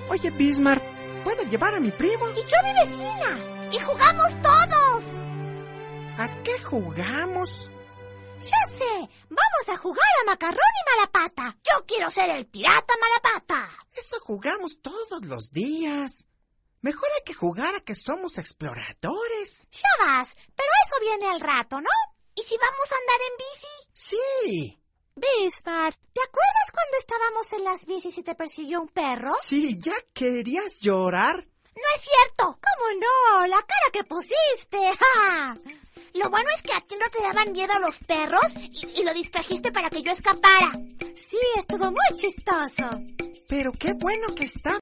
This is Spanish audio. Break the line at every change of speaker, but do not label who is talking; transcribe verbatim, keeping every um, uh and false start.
Oye, Bismarck, ¿puedo llevar a mi primo?
Y yo a mi vecina. Y jugamos todos.
¿A qué jugamos?
Ya sé, vamos a jugar a Macarrón y Malapata. Yo quiero ser el pirata Malapata.
Eso jugamos todos los días. Mejor hay que jugar a que somos exploradores.
Ya vas, pero eso viene al rato, ¿no? ¿Y si vamos a andar en bici?
Sí.
Bismarck, ¿te acuerdas cuando estábamos en las bicis y te persiguió un perro?
Sí, ¿ya querías llorar?
No es cierto. ¿Cómo no? La cara que pusiste. ¡Ja! Lo bueno es que a ti no te daban miedo los perros y, y lo distrajiste para que yo escapara. Sí, estuvo muy chistoso.
Pero qué bueno que está